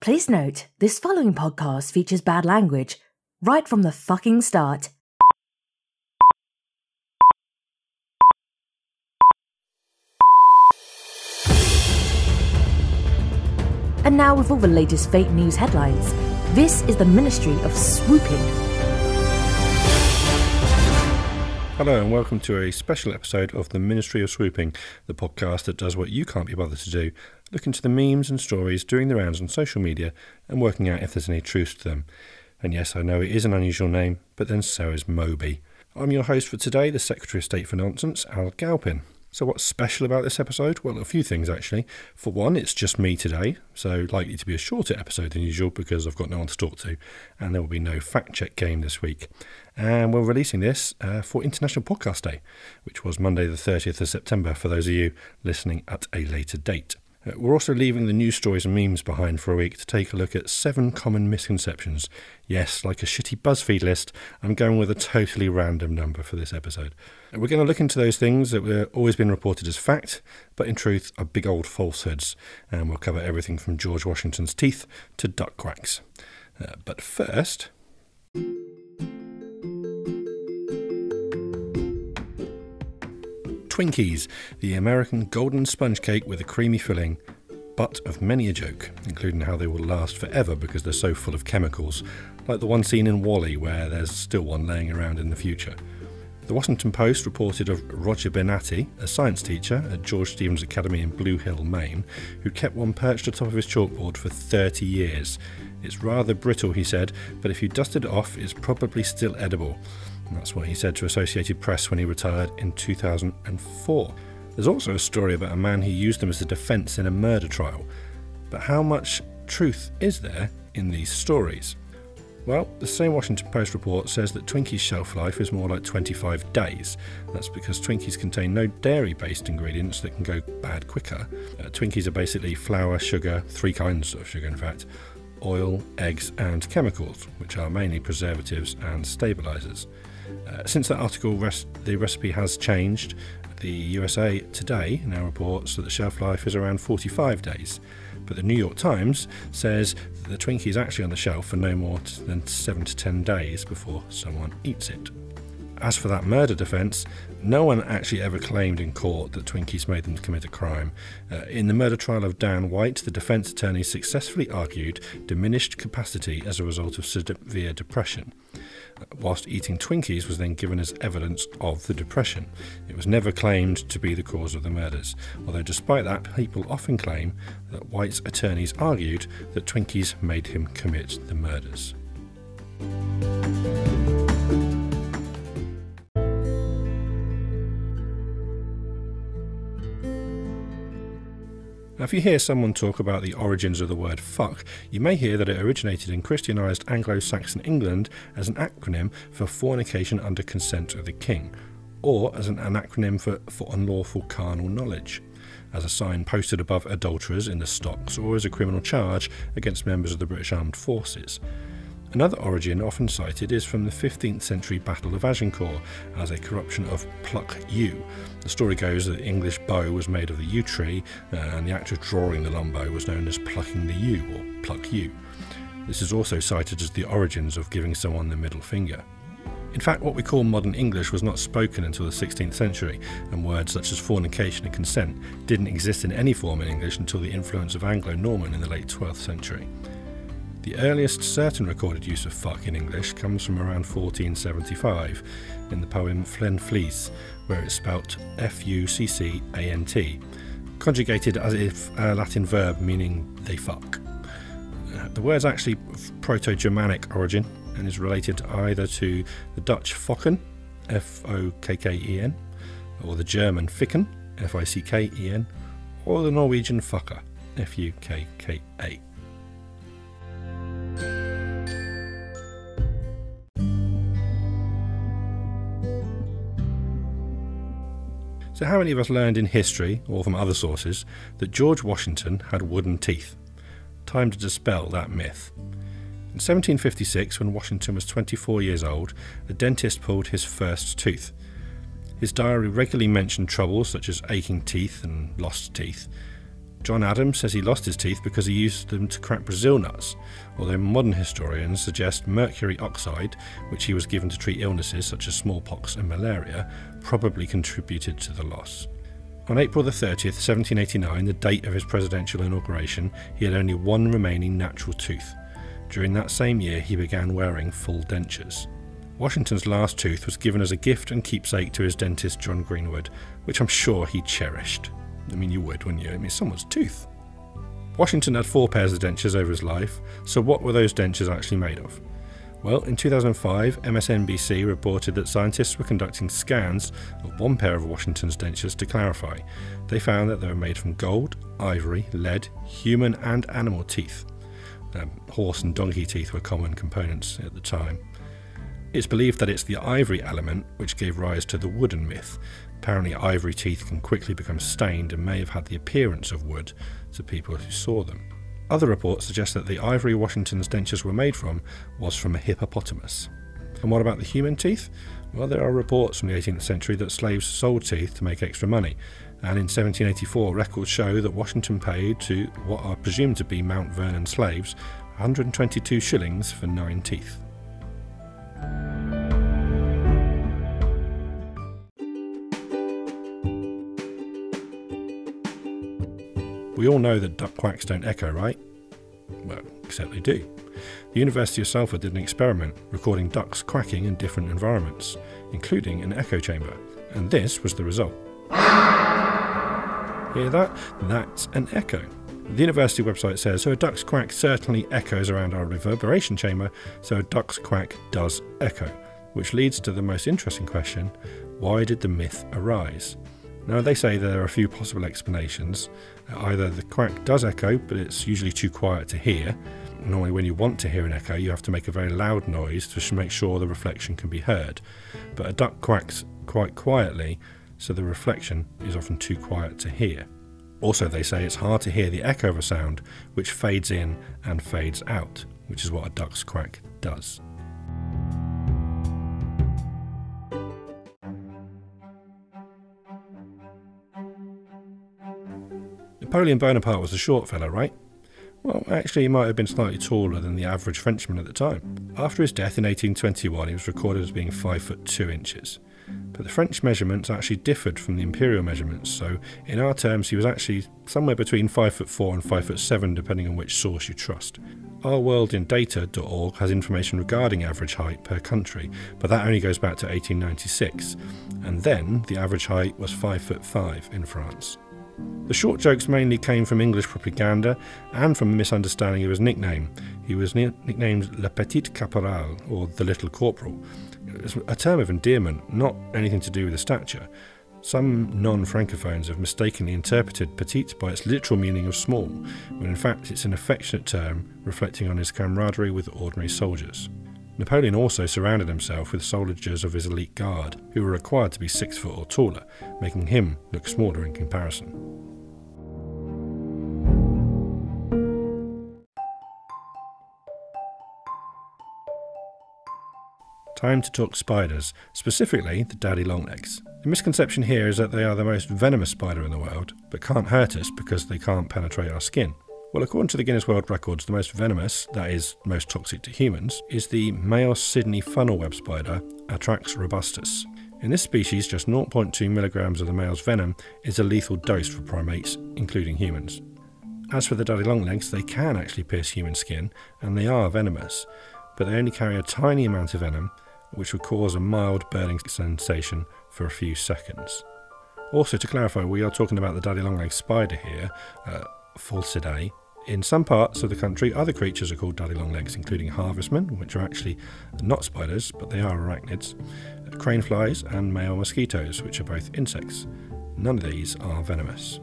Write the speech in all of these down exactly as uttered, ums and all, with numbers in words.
Please note, this following podcast features bad language, right from the fucking start. And now with all the latest fake news headlines, this is the Ministry of Swooping. Hello and welcome to a special episode of the Ministry of Swooping, the podcast that does what you can't be bothered to do, look into the memes and stories doing the rounds on social media and working out if there's any truth to them. And yes, I know it is an unusual name, but then so is Moby. I'm your host for today, the Secretary of State for Nonsense, Al Galpin. So what's special about this episode? Well, a few things actually. For one, it's just me today, so likely to be a shorter episode than usual because I've got no one to talk to, and there will be no fact-check game this week. And we're releasing this uh, for International Podcast Day, which was Monday the thirtieth of September for those of you listening at a later date. Uh, we're also leaving the news stories and memes behind for a week to take a look at seven common misconceptions. Yes, like a shitty BuzzFeed list, I'm going with a totally random number for this episode. And we're going to look into those things that were always been reported as fact, but in truth are big old falsehoods. And we'll cover everything from George Washington's teeth to duck quacks. Uh, but first... Twinkies, the American golden sponge cake with a creamy filling, butt of many a joke, including how they will last forever because they're so full of chemicals, like the one seen in WALL-E where there's still one laying around in the future. The Washington Post reported of Roger Benatti, a science teacher at George Stevens Academy in Blue Hill, Maine, who kept one perched atop of his chalkboard for thirty years. It's rather brittle, he said, but if you dust it off, it's probably still edible. And that's what he said to Associated Press when he retired in two thousand four. There's also a story about a man who used them as a defence in a murder trial. But how much truth is there in these stories? Well, the same Washington Post report says that Twinkies' shelf life is more like twenty-five days. That's because Twinkies contain no dairy-based ingredients that can go bad quicker. Uh, Twinkies are basically flour, sugar, three kinds of sugar in fact, oil, eggs and chemicals, which are mainly preservatives and stabilisers. Uh, since that article, res- the recipe has changed. The U S A Today now reports that the shelf life is around forty-five days, but the New York Times says that the Twinkie is actually on the shelf for no more t- than seven to ten days before someone eats it. As for that murder defence, no one actually ever claimed in court that Twinkies made them commit a crime. Uh, in the murder trial of Dan White, the defence attorney successfully argued diminished capacity as a result of severe depression, uh, whilst eating Twinkies was then given as evidence of the depression. It was never claimed to be the cause of the murders, although despite that, people often claim that White's attorneys argued that Twinkies made him commit the murders. Now, if you hear someone talk about the origins of the word fuck, you may hear that it originated in Christianised Anglo-Saxon England as an acronym for fornication under consent of the king, or as an, an acronym for, for unlawful carnal knowledge, as a sign posted above adulterers in the stocks, or as a criminal charge against members of the British Armed Forces. Another origin often cited is from the fifteenth century Battle of Agincourt as a corruption of pluck yew. The story goes that the English bow was made of the yew tree uh, and the act of drawing the long bow was known as plucking the yew or pluck yew. This is also cited as the origins of giving someone the middle finger. In fact, what we call modern English was not spoken until the sixteenth century, and words such as fornication and consent didn't exist in any form in English until the influence of Anglo-Norman in the late twelfth century. The earliest certain recorded use of fuck in English comes from around fourteen seventy-five in the poem Llyn Fleece, where it's spelt F U C C A N T, conjugated as if a Latin verb meaning they fuck. Uh, the word's actually of Proto-Germanic origin and is related either to the Dutch fokken, F O K K E N, or the German ficken, F I C K E N, or the Norwegian fucker, F U K K A. So how many of us learned in history, or from other sources, that George Washington had wooden teeth? Time to dispel that myth. In seventeen fifty-six, when Washington was twenty-four years old, a dentist pulled his first tooth. His diary regularly mentioned troubles such as aching teeth and lost teeth. John Adams says he lost his teeth because he used them to crack Brazil nuts, although modern historians suggest mercury oxide, which he was given to treat illnesses such as smallpox and malaria, probably contributed to the loss. On April the thirtieth, seventeen eighty-nine, the date of his presidential inauguration, he had only one remaining natural tooth. During that same year, he began wearing full dentures. Washington's last tooth was given as a gift and keepsake to his dentist John Greenwood, which I'm sure he cherished. I mean, you would, wouldn't you? I mean, it's someone's tooth. Washington had four pairs of dentures over his life, so what were those dentures actually made of? Well, in two thousand five, M S N B C reported that scientists were conducting scans of one pair of Washington's dentures to clarify. They found that they were made from gold, ivory, lead, human and animal teeth. Um, horse and donkey teeth were common components at the time. It's believed that it's the ivory element which gave rise to the wooden myth. Apparently ivory teeth can quickly become stained and may have had the appearance of wood to people who saw them. Other reports suggest that the ivory Washington's dentures were made from was from a hippopotamus. And what about the human teeth? Well, there are reports from the eighteenth century that slaves sold teeth to make extra money, and in seventeen eighty-four records show that Washington paid to what are presumed to be Mount Vernon slaves one hundred twenty-two shillings for nine teeth. We all know that duck quacks don't echo, right? Well, except they do. The University of Salford did an experiment recording ducks quacking in different environments, including an echo chamber, and this was the result. Hear that? That's an echo. The university website says, so a duck's quack certainly echoes around our reverberation chamber, so a duck's quack does echo, which leads to the most interesting question: why did the myth arise? Now, they say there are a few possible explanations. Either the quack does echo, but it's usually too quiet to hear. Normally when you want to hear an echo, you have to make a very loud noise to make sure the reflection can be heard. But a duck quacks quite quietly, so the reflection is often too quiet to hear. Also, they say it's hard to hear the echo of a sound, which fades in and fades out, which is what a duck's quack does. Napoleon Bonaparte was a short fella, right? Well, actually he might have been slightly taller than the average Frenchman at the time. After his death in eighteen twenty-one, he was recorded as being five foot two inches. But the French measurements actually differed from the imperial measurements, so in our terms he was actually somewhere between five foot four and five foot seven, depending on which source you trust. our world in data dot org has information regarding average height per country, but that only goes back to eighteen ninety-six, and then the average height was five foot five in France. The short jokes mainly came from English propaganda and from a misunderstanding of his nickname. He was ni- nicknamed Le Petit Caporal, or the Little Corporal. It was a term of endearment, not anything to do with his stature. Some non-francophones have mistakenly interpreted petite by its literal meaning of small, when in fact it's an affectionate term reflecting on his camaraderie with ordinary soldiers. Napoleon also surrounded himself with soldiers of his elite guard, who were required to be six foot or taller, making him look smaller in comparison. Time to talk spiders, specifically the daddy longlegs. The misconception here is that they are the most venomous spider in the world, but can't hurt us because they can't penetrate our skin. Well, according to the Guinness World Records, the most venomous, that is, most toxic to humans, is the male Sydney funnel web spider, Atrax robustus. In this species, just zero point two milligrams of the male's venom is a lethal dose for primates, including humans. As for the daddy longlegs, they can actually pierce human skin, and they are venomous, but they only carry a tiny amount of venom, which would cause a mild burning sensation for a few seconds. Also, to clarify, we are talking about the daddy longlegs spider here, uh, Pholcidae. In some parts of the country, other creatures are called daddy longlegs, including harvestmen, which are actually not spiders, but they are arachnids, crane flies, and male mosquitoes, which are both insects. None of these are venomous.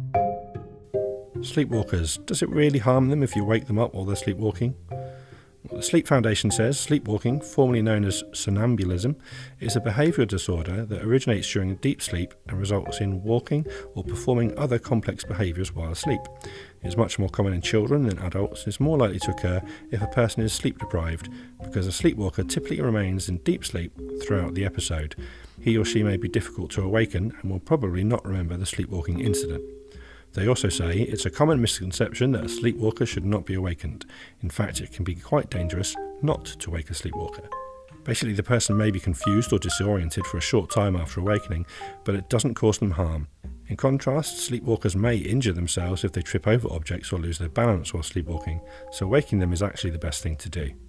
Sleepwalkers. Does it really harm them if you wake them up while they're sleepwalking? Well, The Sleep Foundation says sleepwalking, formerly known as somnambulism, is a behavioural disorder that originates during deep sleep and results in walking or performing other complex behaviours while asleep. It is much more common in children than adults and is more likely to occur if a person is sleep deprived, because a sleepwalker typically remains in deep sleep throughout the episode. He or she may be difficult to awaken and will probably not remember the sleepwalking incident. They also say it's a common misconception that a sleepwalker should not be awakened. In fact, it can be quite dangerous not to wake a sleepwalker. Basically, the person may be confused or disoriented for a short time after awakening, but it doesn't cause them harm. In contrast, sleepwalkers may injure themselves if they trip over objects or lose their balance while sleepwalking, so waking them is actually the best thing to do.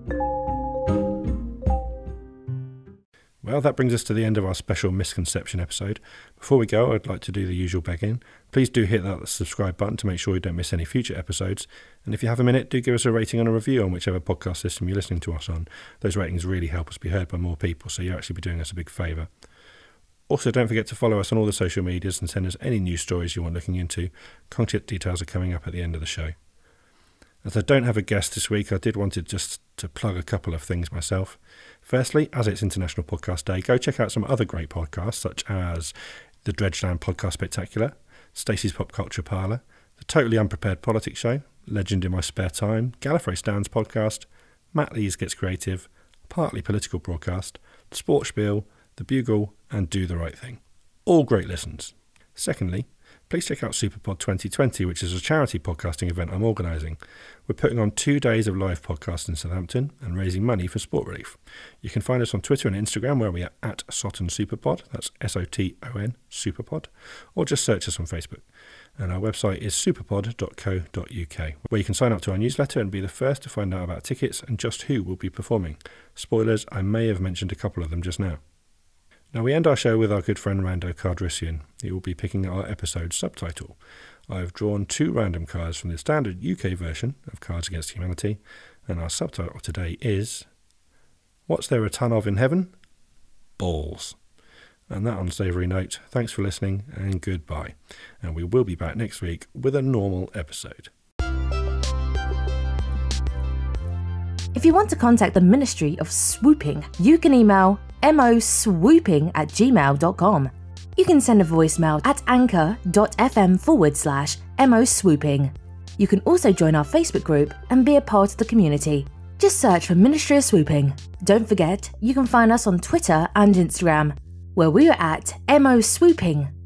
Well, that brings us to the end of our special misconception episode. Before we go, I'd like to do the usual begging. Please do hit that subscribe button to make sure you don't miss any future episodes. And if you have a minute, do give us a rating and a review on whichever podcast system you're listening to us on. Those ratings really help us be heard by more people, so you'll actually be doing us a big favour. Also, don't forget to follow us on all the social medias and send us any news stories you want looking into. Contact details are coming up at the end of the show. As I don't have a guest this week, I did want to just to plug a couple of things myself. Firstly, as it's International Podcast Day, go check out some other great podcasts such as the Dredgeland Podcast Spectacular, Stacey's Pop Culture Parlour, the Totally Unprepared Politics Show, Legend in My Spare Time, Gallifrey Stands Podcast, Matt Lees Gets Creative, Partly Political Broadcast, Sports Spiel, The Bugle and Do the Right Thing. All great listens. Secondly, please check out Superpod twenty twenty, which is a charity podcasting event I'm organising. We're putting on two days of live podcasts in Southampton and raising money for Sport Relief. You can find us on Twitter and Instagram where we are at Soton Superpod, that's S O T O N, Superpod, or just search us on Facebook. And our website is superpod dot co dot uk, where you can sign up to our newsletter and be the first to find out about tickets and just who will be performing. Spoilers, I may have mentioned a couple of them just now. Now, we end our show with our good friend Rando Cardrissian. He will be picking our episode subtitle. I have drawn two random cards from the standard U K version of Cards Against Humanity, and our subtitle today is What's There a Ton of in Heaven? Balls. And that unsavoury note, thanks for listening and goodbye. And we will be back next week with a normal episode. If you want to contact the Ministry of Swooping, you can email moswooping at gmail dot com. You can send a voicemail at anchor.fm forward slash moswooping. You can also join our Facebook group and be a part of the community. Just search for Ministry of Swooping. Don't forget, you can find us on Twitter and Instagram, where we are at moswooping.